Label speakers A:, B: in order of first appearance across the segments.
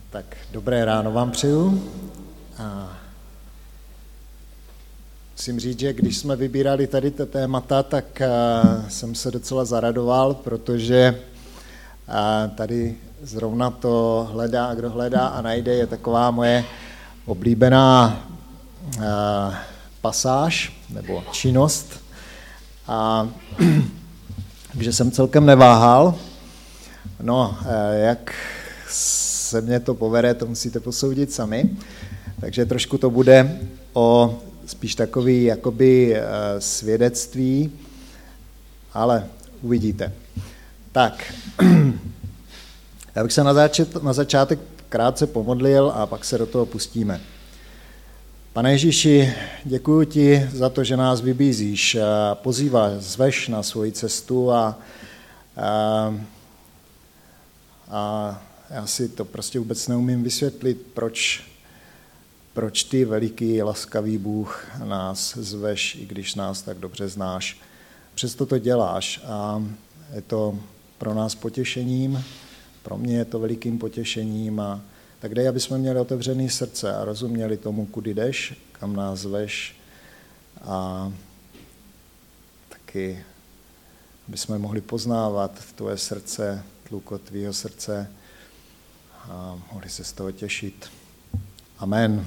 A: Tak dobré ráno vám přeju. A musím říct, že když jsme vybírali tady ta témata, tak jsem se docela zaradoval, protože tady zrovna to hledá a kdo hledá a najde je taková moje oblíbená pasáž nebo činnost. Takže jsem celkem neváhal. No, jak se mně to povede, to musíte posoudit sami. Takže trošku to bude o spíš takový jakoby svědectví, ale uvidíte. Tak, já bych se na začátek krátce pomodlil a pak se do toho pustíme. Pane Ježíši, děkuji ti za to, že nás vybízíš, pozýváš, zveš na svoji cestu a já si to prostě vůbec neumím vysvětlit, proč ty veliký, laskavý Bůh nás zveš, i když nás tak dobře znáš. Přesto to děláš a je to pro nás potěšením, pro mě je to velikým potěšením a tak dej, aby jsme měli otevřené srdce a rozuměli tomu, kudy jdeš, kam nás zveš a taky, aby jsme mohli poznávat tvoje srdce, tlukot tvýho srdce a mohli se z toho těšit. Amen.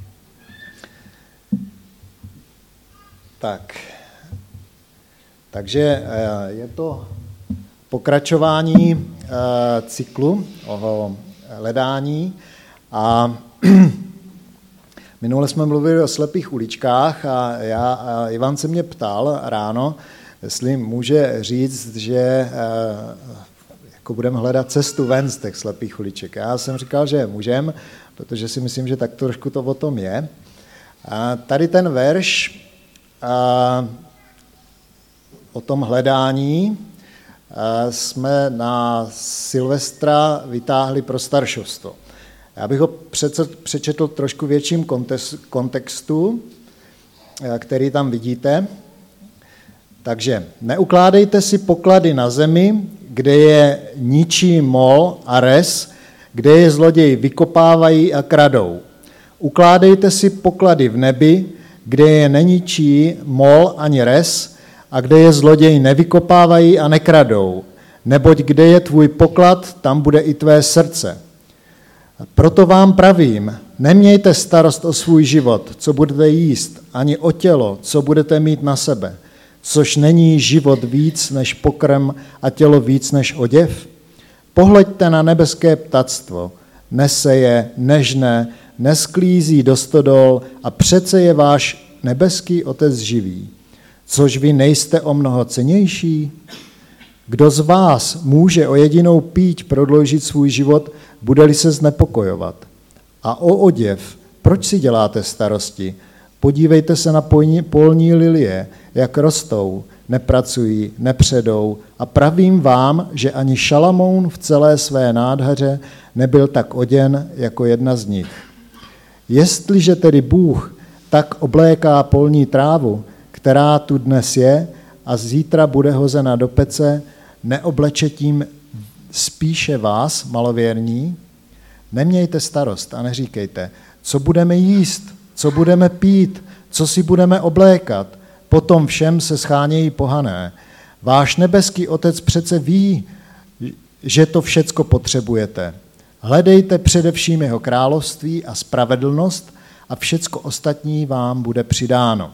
A: Takže je to pokračování cyklu o hledání a minule jsme mluvili o slepých uličkách a Ivan se mě ptal ráno, jestli může říct, že jako budeme hledat cestu ven z těch slepých uliček. Já jsem říkal, že můžeme, protože si myslím, že tak trošku to o tom je. A tady ten verš o tom hledání jsme na Silvestra vytáhli pro staršovstvo. Já bych ho přečetl trošku větším kontextu, který tam vidíte. Takže neukládejte si poklady na zemi, kde je ničí mol a res, kde je zloději vykopávají a kradou. Ukládejte si poklady v nebi, kde je neničí mol ani res a kde je zloději nevykopávají a nekradou. Neboť kde je tvůj poklad, tam bude i tvé srdce. Proto vám pravím, nemějte starost o svůj život, co budete jíst, ani o tělo, co budete mít na sebe, což není život víc než pokrm a tělo víc než oděv. Pohleďte na nebeské ptactvo, neseje, nežne, nesklízí do stodol a přece je váš nebeský Otec živý. Což vy nejste o mnoho cennější? Kdo z vás může o jedinou píď prodloužit svůj život, bude-li se znepokojovat? A o oděv, proč si děláte starosti? Podívejte se na polní lilie, jak rostou, nepracují, nepředou a pravím vám, že ani Šalamoun v celé své nádheře nebyl tak oděn jako jedna z nich. Jestliže tedy Bůh tak obléká polní trávu, která tu dnes je a zítra bude hozena do pece, neobleče tím spíše vás, malověrní? Nemějte starost a neříkejte, co budeme jíst, co budeme pít, co si budeme oblékat. Potom všem se schánějí pohané. Váš nebeský Otec přece ví, že to všecko potřebujete. Hledejte především jeho království a spravedlnost a všecko ostatní vám bude přidáno.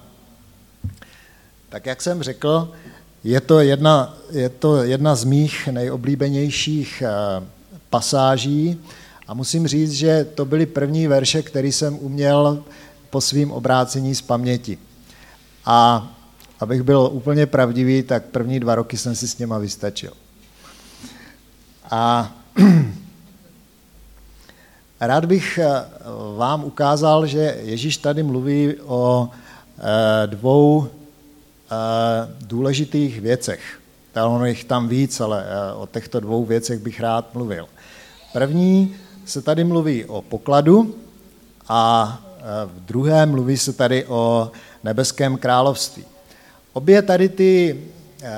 A: Tak jak jsem řekl, je to jedna z mých nejoblíbenějších pasáží a musím říct, že to byly první verše, které jsem uměl po svým obrácení z paměti. A abych byl úplně pravdivý, tak první 2 roky jsem si s něma vystačil. A rád bych vám ukázal, že Ježíš tady mluví o 2 důležitých věcech. Ono jich tam víc, ale o těchto 2 věcech bych rád mluvil. První se tady mluví o pokladu a v druhém mluví se tady o nebeském království. Obě tady ty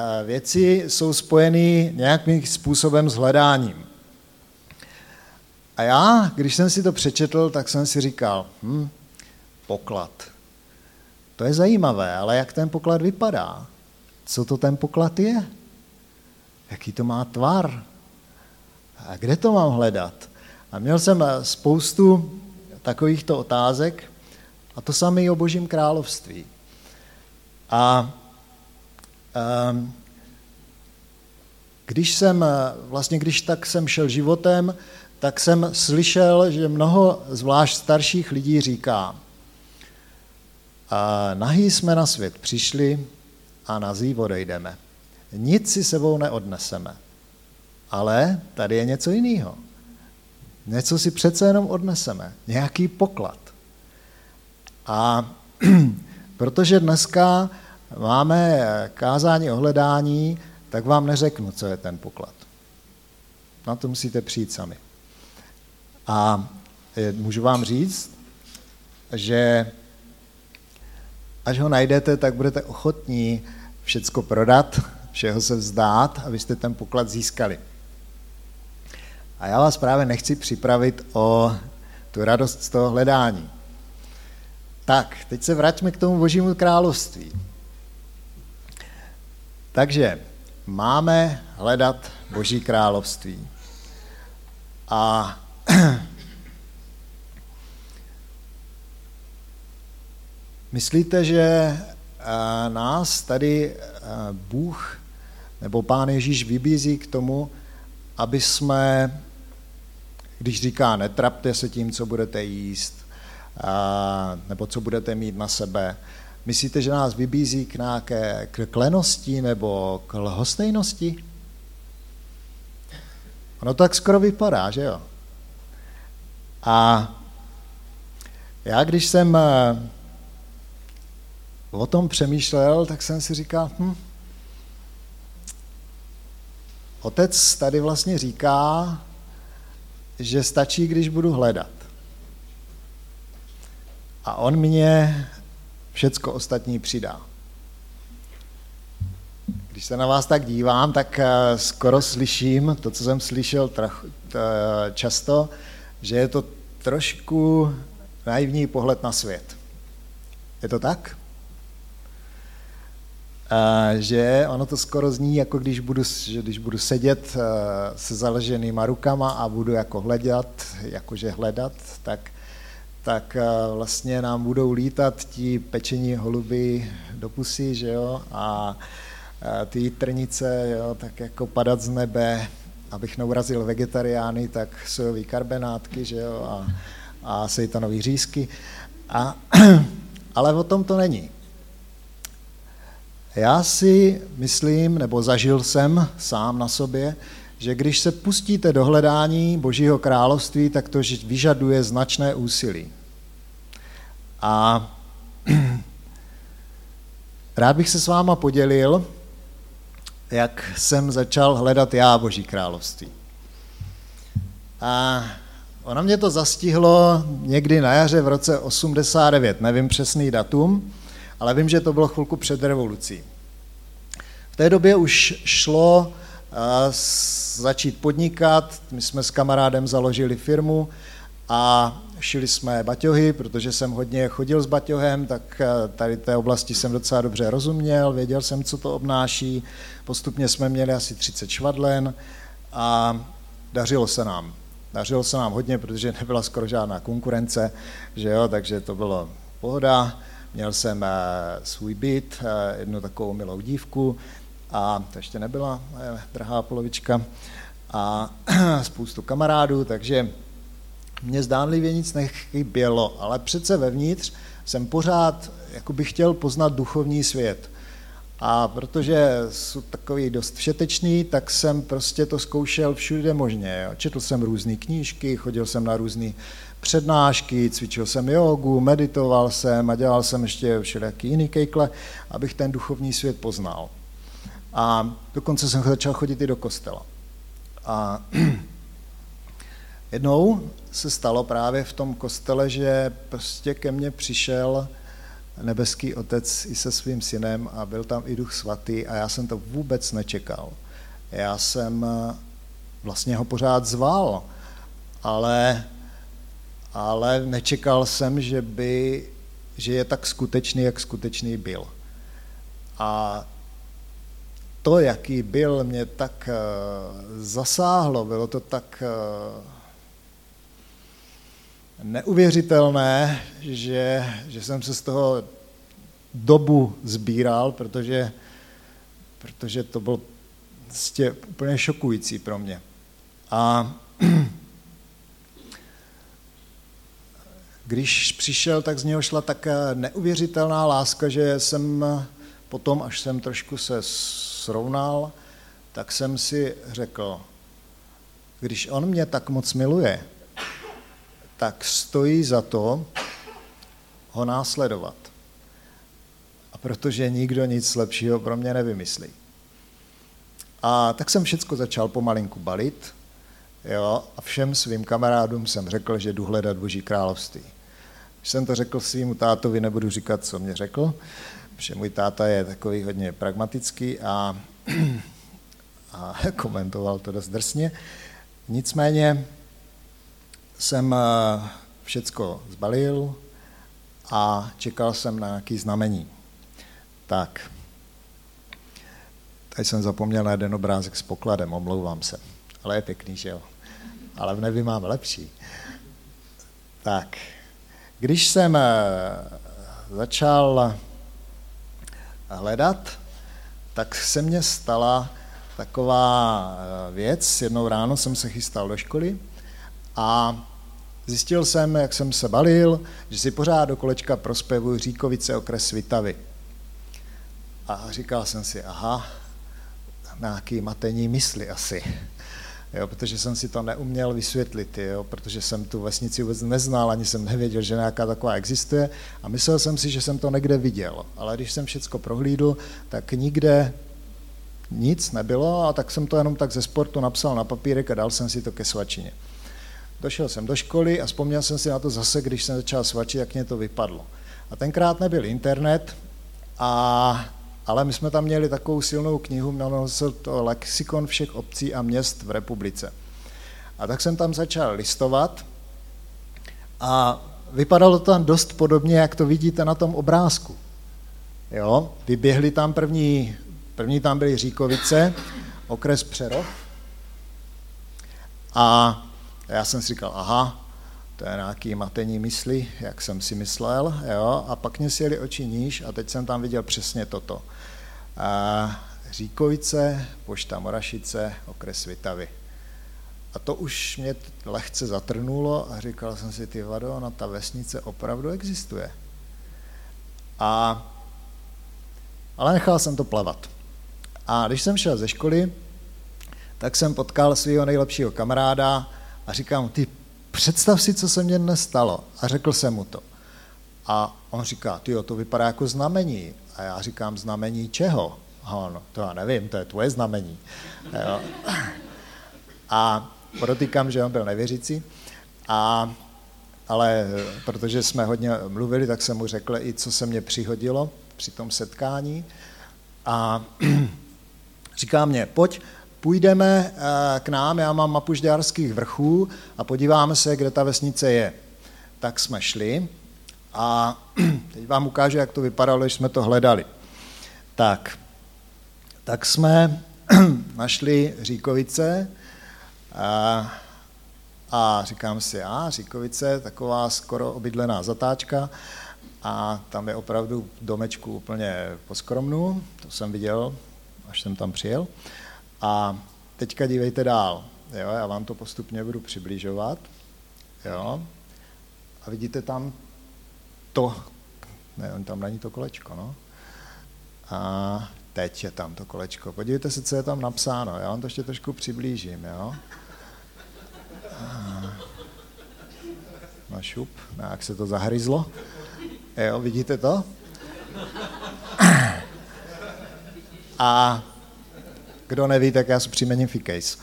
A: věci jsou spojeny nějakým způsobem s hledáním. A já, když jsem si to přečetl, tak jsem si říkal, poklad. To je zajímavé, ale jak ten poklad vypadá? Co to ten poklad je? Jaký to má tvar? A kde to mám hledat? A měl jsem spoustu takovýchto otázek a to samé o Božím království. A když tak jsem šel životem, tak jsem slyšel, že mnoho zvlášť starších lidí říká, nahý jsme na svět přišli a nazí odejdeme. Nic si sebou neodneseme. Ale tady je něco jiného. Něco si přece jenom odneseme. Nějaký poklad. A protože dneska máme kázání o hledání, tak vám neřeknu, co je ten poklad. Na to musíte přijít sami. A můžu vám říct, že až ho najdete, tak budete ochotní všecko prodat, všeho se vzdát, abyste ten poklad získali. A já vás právě nechci připravit o tu radost z toho hledání. Tak, teď se vraťme k tomu Božímu království. Takže máme hledat Boží království. A myslíte, že nás tady Bůh nebo Pán Ježíš vybízí k tomu, aby jsme, když říká, netrapte se tím, co budete jíst, nebo co budete mít na sebe, myslíte, že nás vybízí k nějaké klenosti nebo k lhostejnosti? Ono tak skoro vypadá, že jo? A já, když jsem o tom přemýšlel, tak jsem si říkal, Otec tady vlastně říká, že stačí, když budu hledat. A on mě všecko ostatní přidá. Když se na vás tak dívám, tak skoro slyším to, co jsem slyšel často, že je to trošku naivní pohled na svět. Je to tak? Že ono to skoro zní, jako když budu sedět se založenýma rukama a budu jako hledat, tak vlastně nám budou lítat ti pečení holuby do pusy, že jo, a ty jitrnice, jo, tak jako padat z nebe, abych neurazil vegetariány, tak sojový karbonátky, že jo, a sejtanový řízky. Ale o tom to není. Já si myslím, nebo zažil jsem sám na sobě, že když se pustíte do hledání Božího království, tak to vyžaduje značné úsilí. A rád bych se s váma podělil, jak jsem začal hledat já Boží království. A ono mě to zastihlo někdy na jaře v roce 89, nevím přesný datum, ale vím, že to bylo chvilku před revolucí. V té době už šlo začít podnikat, my jsme s kamarádem založili firmu a šili jsme baťohy, protože jsem hodně chodil s baťohem, tak tady té oblasti jsem docela dobře rozuměl, věděl jsem, co to obnáší. Postupně jsme měli asi 30 švadlen a dařilo se nám. Dařilo se nám hodně, protože nebyla skoro žádná konkurence, že jo, takže to bylo pohoda. Měl jsem svůj byt, jednu takovou milou dívku a to ještě nebyla drahá polovička a spoustu kamarádů, takže mně zdánlivě nic nechybělo, ale přece vevnitř jsem pořád jakoby chtěl poznat duchovní svět. A protože jsou takový dost všetečný, tak jsem prostě to zkoušel všude možně. Jo. Četl jsem různé knížky, chodil jsem na různé přednášky, cvičil jsem jogu, meditoval jsem a dělal jsem ještě všelijaký jiný kejkle, abych ten duchovní svět poznal. A dokonce jsem začal chodit i do kostela. A jednou se stalo právě v tom kostele, že prostě ke mně přišel nebeský Otec i se svým synem a byl tam i Duch Svatý a já jsem to vůbec nečekal. Já jsem vlastně ho pořád zval ale nečekal jsem, že je tak skutečný, jak skutečný byl. A to, jaký byl, mě tak zasáhlo, bylo to tak neuvěřitelné, že jsem se z toho dobu sbíral, protože to bylo vlastně úplně šokující pro mě. A když přišel, tak z něho šla tak neuvěřitelná láska, že jsem potom, až jsem trošku se srovnal, tak jsem si řekl, když on mě tak moc miluje, tak stojí za to ho následovat. A protože nikdo nic lepšího pro mě nevymyslí. A tak jsem všecko začal pomalinku balit, jo, a všem svým kamarádům jsem řekl, že jdu hledat Boží království. Když jsem to řekl svýmu tátovi, nebudu říkat, co mě řekl, protože můj táta je takový hodně pragmatický a komentoval to dost drsně. Nicméně jsem všecko zbalil a čekal jsem na nějaké znamení. Tak, tady jsem zapomněl na jeden obrázek s pokladem, omlouvám se, ale je pěkný, že jo? Ale v nebi máme lepší. Tak, když jsem začal hledat, tak se mně stala taková věc. Jednou ráno jsem se chystal do školy a zjistil jsem, jak jsem se balil, že si pořád do kolečka prospěvuji Říkovice, okres Svitavy. A říkal jsem si, aha, nějaký matení mysli asi, jo, protože jsem si to neuměl vysvětlit, jo, protože jsem tu vesnici vůbec neznal, ani jsem nevěděl, že nějaká taková existuje a myslel jsem si, že jsem to někde viděl, ale když jsem všecko prohlídl, tak nikde nic nebylo a tak jsem to jenom tak ze sportu napsal na papírek a dal jsem si to ke svačině. Došel jsem do školy a vzpomněl jsem si na to zase, když jsem začal svačit, jak mě to vypadlo. A tenkrát nebyl internet, ale my jsme tam měli takovou silnou knihu, jmenovalo se to Lexikon všech obcí a měst v republice. A tak jsem tam začal listovat a vypadalo to tam dost podobně, jak to vidíte na tom obrázku. Jo, vyběhli tam první tam byly Říkovice, okres Přerov. A já jsem si říkal, aha, to je nějaký matení mysli, jak jsem si myslel, jo, a pak mě sjeli oči níž a teď jsem tam viděl přesně toto. Říkovice, pošta Morašice, okres Svitavy. A to už mě lehce zatrnulo a říkal jsem si, ty vado, ona ta vesnice opravdu existuje. Ale nechal jsem to plavat. A když jsem šel ze školy, tak jsem potkal svého nejlepšího kamaráda a říkám, ty představ si, co se mně dnes stalo. A řekl jsem mu to. A on říká, tyjo, to vypadá jako znamení. A já říkám, znamení čeho? A on, to já nevím, to je tvoje znamení. Jo. A podotýkám, že on byl nevěřící, ale protože jsme hodně mluvili, tak jsem mu řekl i, co se mně přihodilo při tom setkání. A říká mě, půjdeme k nám, já mám mapu Žďárských vrchů a podíváme se, kde ta vesnice je. Tak jsme šli a teď vám ukážu, jak to vypadalo, když jsme to hledali. Tak jsme našli Říkovice a říkám si, Říkovice, taková skoro obydlená zatáčka a tam je opravdu domečku úplně poskromnu, to jsem viděl, až jsem tam přijel. A teďka dívejte dál, jo, já vám to postupně budu přibližovat, jo, a vidíte tam to, ne, tam není to kolečko, no, a teď je tam to kolečko, podívejte se, co je tam napsáno, já vám to ještě trošku přiblížím, jo, no šup, jak se to zahryzlo, jo, vidíte to? A kdo neví, tak já si přiměním Ficejs.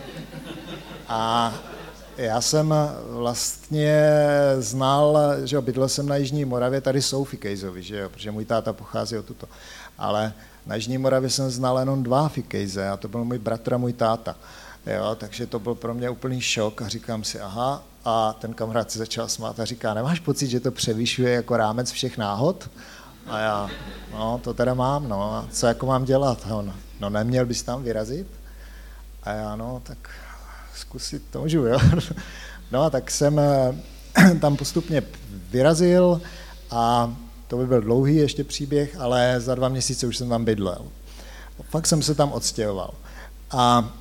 A: A já jsem vlastně znal, že bydlel jsem na Jižní Moravě, tady jsou Ficejzovi, že jo, protože můj táta pochází odtuto. Ale na Jižní Moravě jsem znal jenom 2 Ficejze a to byl můj bratr a můj táta. Jo, takže to byl pro mě úplný šok a říkám si, aha, a ten kamarád si začal smát a říká, nemáš pocit, že to převyšuje jako rámec všech náhod? A já, no, to teda mám, no, a co jako mám dělat? No, neměl bys tam vyrazit? A já, no, tak zkusit to můžu, jo. No, tak jsem tam postupně vyrazil a to by byl dlouhý ještě příběh, ale za 2 měsíce už jsem tam bydlel. Pak jsem se tam odstěhoval. A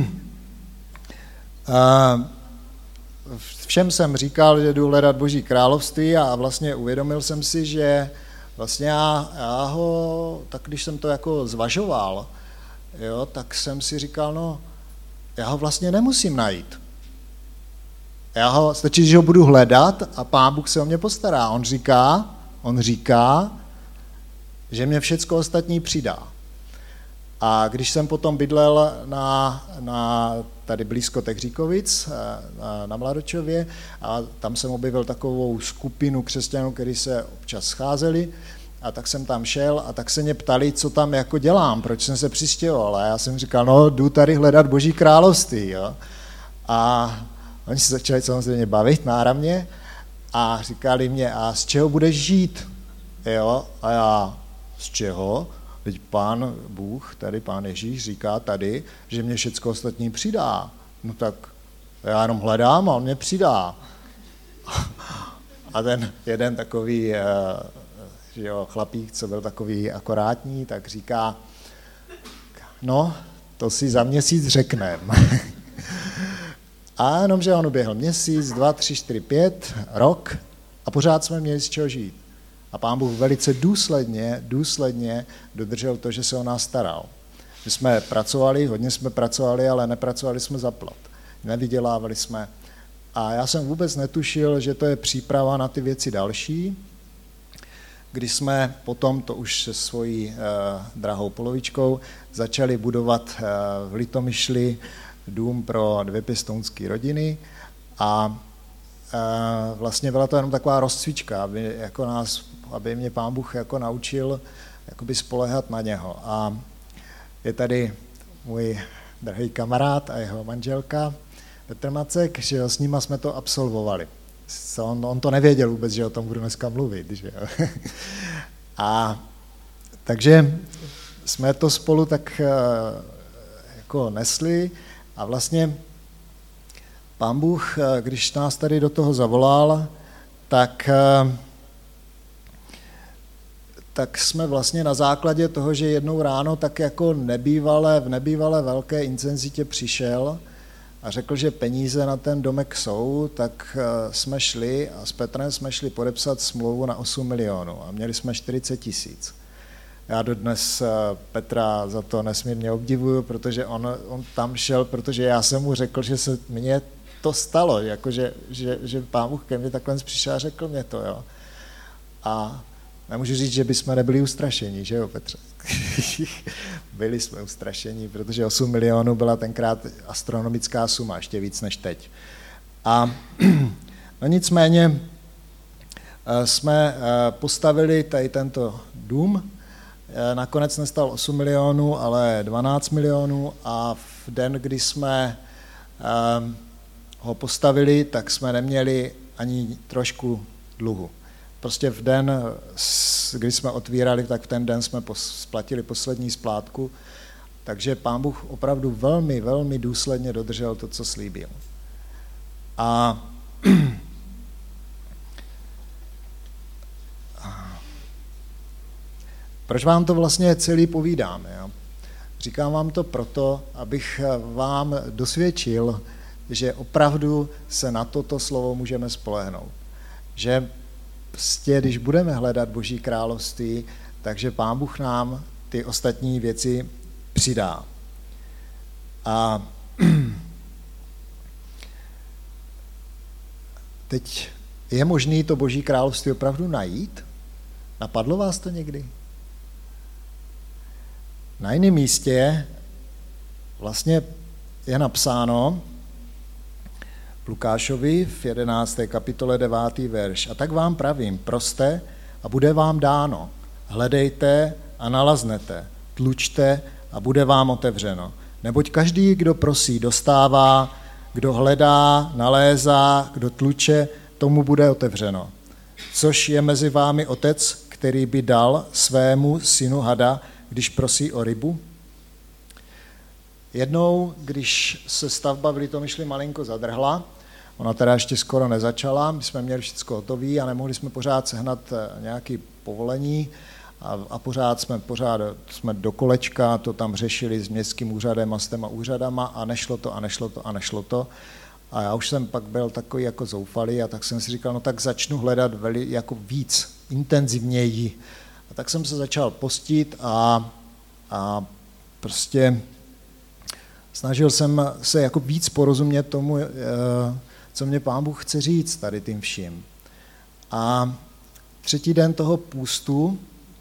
A: všem jsem říkal, že jdu hledat Boží království a vlastně uvědomil jsem si, že vlastně já ho, tak když jsem to jako zvažoval, jo, tak jsem si říkal, no, já ho vlastně nemusím najít. Stačí, že ho budu hledat a Pán Bůh se o mě postará. On říká, že mě všecko ostatní přidá. A když jsem potom bydlel na tady blízko Tehříkovic, na Mladočově, a tam jsem objevil takovou skupinu křesťanů, kteří se občas scházeli, a tak jsem tam šel a tak se mě ptali, co tam jako dělám, proč jsem se přistěhoval. A já jsem říkal, no, jdu tady hledat Boží království. Jo. A oni se začali samozřejmě bavit náramně a říkali mě, a z čeho budeš žít? Jo. A já, z čeho? Teď Pán Bůh, tady Pán Ježíš říká tady, že mě všecko ostatní přidá. No tak já jenom hledám a on mě přidá. A ten jeden takový že jo, chlapík, co byl takový akorátní, tak říká, no, to si za měsíc řeknem. A jenom, že on uběhl měsíc, 2, 3, 4, 5, rok a pořád jsme měli z čeho žít. A Pán Bůh velice důsledně dodržel to, že se o nás staral. My jsme pracovali, hodně jsme pracovali, ale nepracovali jsme za plat. Nevydělávali jsme. A já jsem vůbec netušil, že to je příprava na ty věci další. Když jsme potom, to už se svojí drahou polovičkou, začali budovat v Litomyšli dům pro 2 pěstounské rodiny a vlastně byla to jenom taková rozcvička, aby mě Pán Bůh jako naučil jakoby spoléhat na něho. A je tady můj drahý kamarád a jeho manželka Petr Macek, že s nima jsme to absolvovali. On to nevěděl vůbec, že o tom budu dneska mluvit. Že jo. A takže jsme to spolu tak jako nesli a vlastně Pán Bůh, když nás tady do toho zavolal, tak jsme vlastně na základě toho, že jednou ráno tak jako v nebývalé velké intenzitě přišel a řekl, že peníze na ten domek jsou, tak jsme šli a s Petrem jsme šli podepsat smlouvu na 8 milionů a měli jsme 40 000. Já dodnes Petra za to nesmírně obdivuju, protože on tam šel, protože já jsem mu řekl, že se mně to stalo, jakože, že Pán Bůh ke mně takhle přišel a řekl mě to, jo. A nemůžu říct, že bychom nebyli ustrašení, že jo, Petře? Byli jsme ustrašení, protože 8 milionů byla tenkrát astronomická suma, ještě víc než teď. A no nicméně jsme postavili tady tento dům, nakonec nestal 8 milionů, ale 12 milionů a v den, kdy jsme ho postavili, tak jsme neměli ani trošku dluhu. Prostě v den, kdy jsme otvírali, tak v ten den jsme splatili poslední splátku, takže Pán Bůh opravdu velmi, velmi důsledně dodržel to, co slíbil. A proč vám to vlastně celý povídám? Jo? Říkám vám to proto, abych vám dosvědčil, že opravdu se na toto slovo můžeme spolehnout. Že prostě, když budeme hledat Boží království, takže Pán Bůh nám ty ostatní věci přidá. A teď je možné to Boží království opravdu najít? Napadlo vás to někdy? Na jiném místě vlastně je napsáno v Lukášovi v 11. kapitole 9. verš. A tak vám pravím, proste a bude vám dáno. Hledejte a naleznete. Tlučte a bude vám otevřeno. Neboť každý, kdo prosí, dostává, kdo hledá, nalézá, kdo tluče, tomu bude otevřeno. Což je mezi vámi otec, který by dal svému synu hada, když prosí o rybu? Jednou, když se stavba v Litomyšli malinko zadrhla, ona teda ještě skoro nezačala, my jsme měli všechno hotové a nemohli jsme pořád sehnat nějaké povolení a pořád jsme do kolečka to tam řešili s městským úřadem a s těma úřadama a nešlo to. A já už jsem pak byl takový jako zoufalý a tak jsem si říkal, no tak začnu hledat jako víc, intenzivněji. A tak jsem se začal postit a prostě snažil jsem se jako víc porozumět tomu, co mě Pán Bůh chce říct tady tím vším. A třetí den toho půstu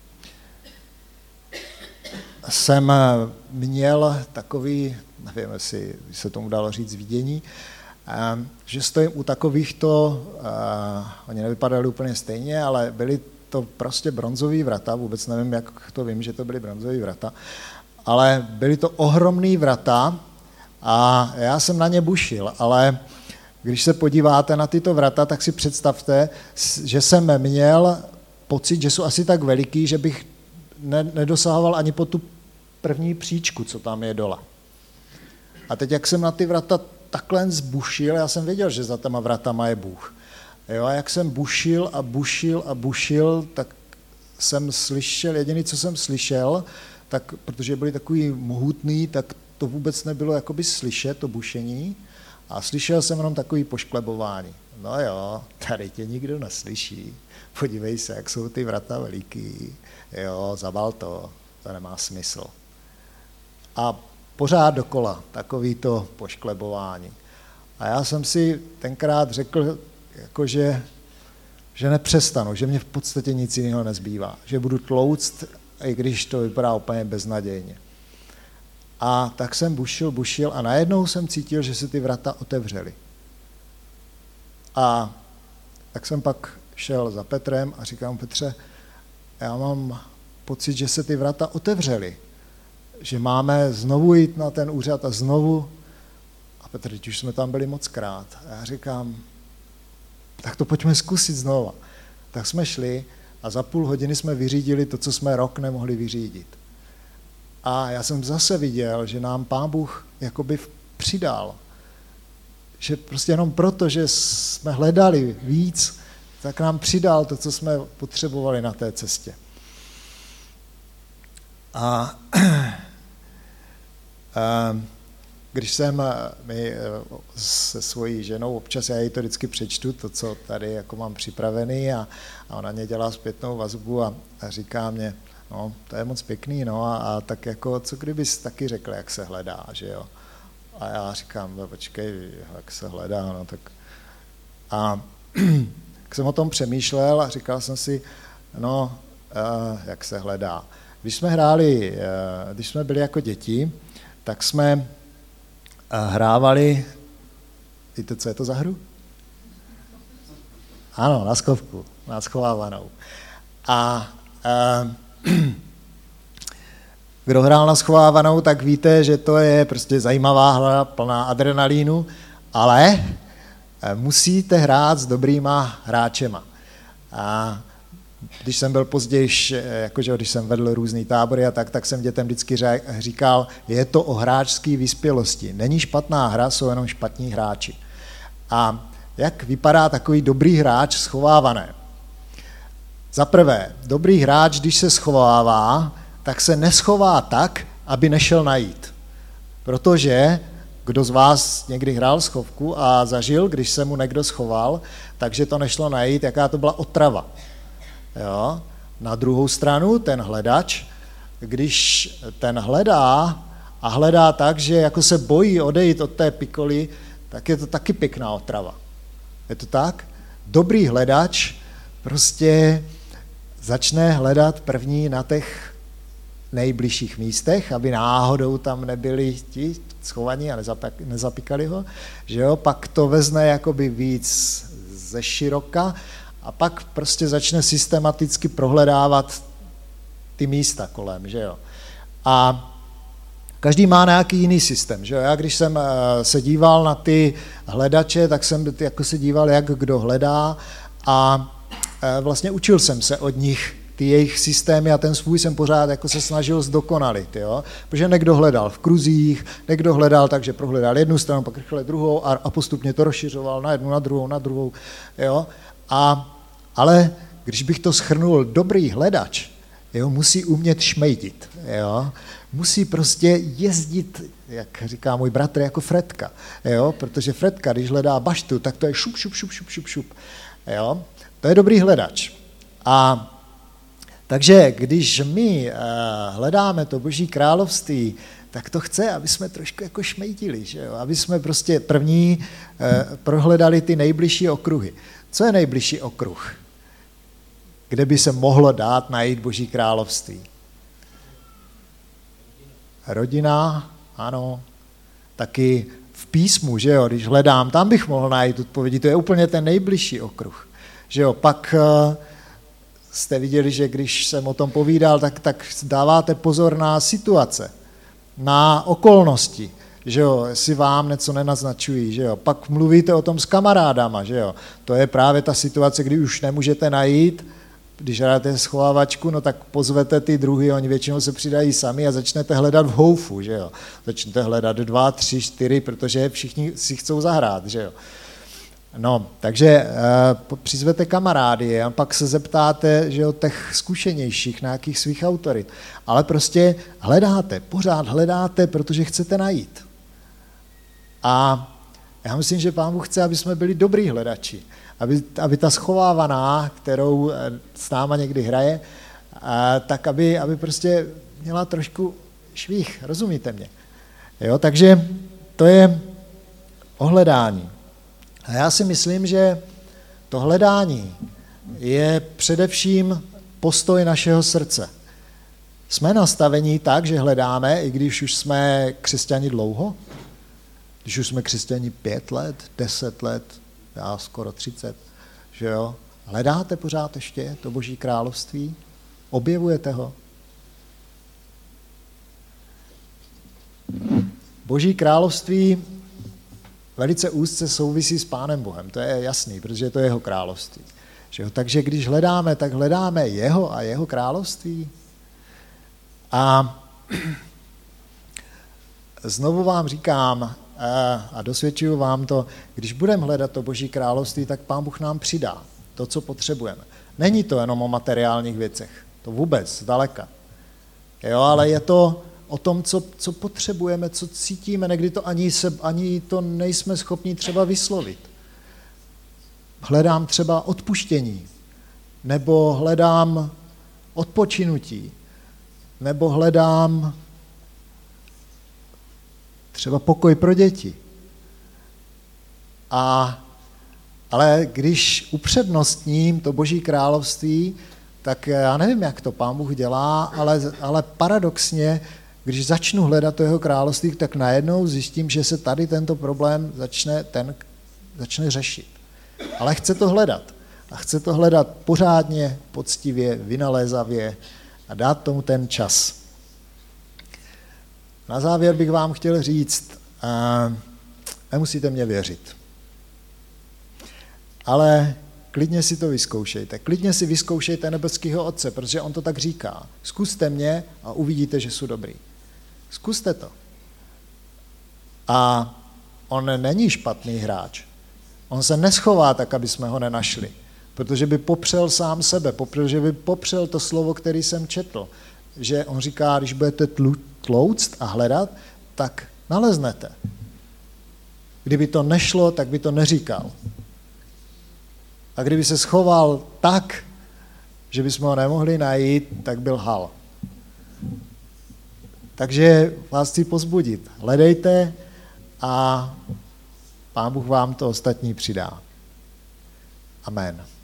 A: jsem měl takový, nevím, jestli se tomu dalo říct vidění, že stojím u takovýchto, oni nevypadaly úplně stejně, ale byly to prostě bronzový vrata, vůbec nevím, jak to vím, že to byly bronzový vrata, ale byly to ohromný vrata a já jsem na ně bušil, ale když se podíváte na tyto vrata, tak si představte, že jsem měl pocit, že jsou asi tak veliký, že bych nedosahoval ani po tu první příčku, co tam je dole. A teď, jak jsem na ty vrata takhle zbušil, já jsem věděl, že za těma vratama je Bůh. Jo, a jak jsem bušil, tak jsem slyšel, jediné, co jsem slyšel, tak, protože byli takový mohutný, tak to vůbec nebylo jakoby slyšet, to bušení, a slyšel jsem jenom takový pošklebování. No jo, tady tě nikdo neslyší, podívej se, jak jsou ty vrata veliký, jo, zabal to nemá smysl. A pořád dokola takový to pošklebování. A já jsem si tenkrát řekl, jakože, že nepřestanu, že mě v podstatě nic jiného nezbývá, že budu tlouct, i když to vypadá úplně beznadějně. A tak jsem bušil a najednou jsem cítil, že se ty vrata otevřely. A tak jsem pak šel za Petrem a říkám, Petře, já mám pocit, že se ty vrata otevřely, že máme znovu jít na ten úřad a znovu. A Petr, teď už jsme tam byli mockrát. A já říkám, tak to pojďme zkusit znova. Tak jsme šli a za půl hodiny jsme vyřídili to, co jsme rok nemohli vyřídit. A já jsem zase viděl, že nám Pán Bůh jakoby přidal. Že prostě jenom proto, že jsme hledali víc, tak nám přidal to, co jsme potřebovali na té cestě. A když jsem se svojí ženou, občas já jí to vždycky přečtu, to, co tady jako mám připravený a ona mě dělá zpětnou vazbu a říká mě, no, to je moc pěkný, no a tak jako, co kdybys taky řekl, jak se hledá, že jo. A já říkám, no, počkej, jak se hledá, no tak. A tak jsem o tom přemýšlel a říkal jsem si, no, jak se hledá. Když jsme byli jako děti, tak jsme hrávali, víte, co je to za hru? Ano, na schovku, na schovávanou. A kdo hrál na schovávanou, tak víte, že to je prostě zajímavá hra, plná adrenalínu, ale musíte hrát s dobrýma hráčema. A když jsem byl později, jakože když jsem vedl různý tábory a tak jsem dětem vždycky říkal, je to o hráčské vyspělosti. Není špatná hra, jsou jenom špatní hráči. A jak vypadá takový dobrý hráč schovávané? Za prvé, dobrý hráč, když se schovává, tak se neschová tak, aby nešel najít. Protože kdo z vás někdy hrál schovku a zažil, když se mu někdo schoval, takže to nešlo najít, jaká to byla otrava. Jo? Na druhou stranu ten hledač, když ten hledá a hledá tak, že jako se bojí odejít od té pikoly, tak je to taky pěkná otrava. Je to tak? Dobrý hledač prostě začne hledat první na těch nejbližších místech, aby náhodou tam nebyli ti schovaní a nezapíkali ho, že jo? Pak to vezme jakoby víc ze široka a pak prostě začne systematicky prohledávat ty místa kolem, že jo. A Každý má nějaký jiný systém. Že? Já když jsem se díval na ty hledače, tak jsem jako se díval, jak kdo hledá a vlastně učil jsem se od nich ty jejich systémy a ten svůj jsem pořád jako se snažil zdokonalit. Jo? Protože někdo hledal v kruzích, někdo hledal tak, že prohledal jednu stranu, pak rychle druhou a postupně to rozšiřoval na jednu, na druhou. Jo? Ale když bych to shrnul, dobrý hledač, jo, musí umět šmejdit. Jo? Musí prostě jezdit, jak říká můj bratr, jako Fredka. Jo? Protože Fredka, když hledá baštu, tak to je šup, šup, šup, šup, šup, šup. Jo? To je dobrý hledač. A takže když my hledáme to Boží království, tak to chce, aby jsme trošku jako šmejdili, že jo? Aby jsme prostě první prohledali ty nejbližší okruhy. Co je nejbližší okruh, kde by se mohlo dát najít Boží království? Rodina, ano, taky v písmu, že jo, když hledám, tam bych mohl najít odpovědi, to je úplně ten nejbližší okruh, že jo, pak jste viděli, že když jsem o tom povídal, tak dáváte pozor na situace, na okolnosti, že jo, jestli vám něco nenaznačují, že jo, pak mluvíte o tom s kamarádama, že jo, to je právě ta situace, kdy už nemůžete najít. Když hráte schovávačku, no tak pozvete ty druhy, oni většinou se přidají sami a začnete hledat v houfu, že jo. Začnete hledat 2, 3, 4, protože všichni si chcou zahrát, že jo. No, takže přizvete kamarády a pak se zeptáte, že jo, těch zkušenějších, nějakých svých autorit. Ale prostě hledáte, pořád hledáte, protože chcete najít. A já myslím, že Pán Bůh chce, aby jsme byli dobrý hledači. Aby ta schovávaná, kterou s náma někdy hraje, tak aby prostě měla trošku švih, rozumíte mě? Jo, takže to je o hledání. A já si myslím, že to hledání je především postoj našeho srdce. Jsme nastavení tak, že hledáme, i když už jsme křesťani dlouho, když už jsme křesťani 5 let, 10 let, já skoro 30, že jo? Hledáte pořád ještě to Boží království? Objevujete ho? Boží království velice úzce souvisí s Pánem Bohem, to je jasný, protože to je jeho království. Že jo? Takže když hledáme, tak hledáme jeho a jeho království. A znovu vám říkám, a dosvědčuju vám to, když budeme hledat to Boží království, tak Pán Bůh nám přidá to, co potřebujeme. Není to jenom o materiálních věcech, to vůbec, zdaleka. Jo, ale je to o tom, co potřebujeme, co cítíme, někdy to ani to nejsme schopni třeba vyslovit. Hledám třeba odpuštění, nebo hledám odpočinutí, nebo hledám třeba pokoj pro děti. Ale když upřednostním to Boží království, tak já nevím, jak to Pán Bůh dělá, ale paradoxně, když začnu hledat to jeho království, tak najednou zjistím, že se tady tento problém začne řešit. Ale chce to hledat. A chce to hledat pořádně, poctivě, vynalézavě a dát tomu ten čas. Na závěr bych vám chtěl říct, nemusíte mě věřit, ale klidně si to vyzkoušejte. Klidně si vyzkoušejte nebeského Otce, protože on to tak říká. Zkuste mě a uvidíte, že jsou dobrý. Zkuste to. A on není špatný hráč. On se neschová tak, aby jsme ho nenašli, protože by popřel sám sebe, protože by popřel to slovo, který jsem četl. Že on říká, když budete tlouct a hledat, tak naleznete. Kdyby to nešlo, tak by to neříkal. A kdyby se schoval tak, že bychom ho nemohli najít, tak byl lhal. Takže vás chci pozbudit. Hledejte a Pán Bůh vám to ostatní přidá. Amen.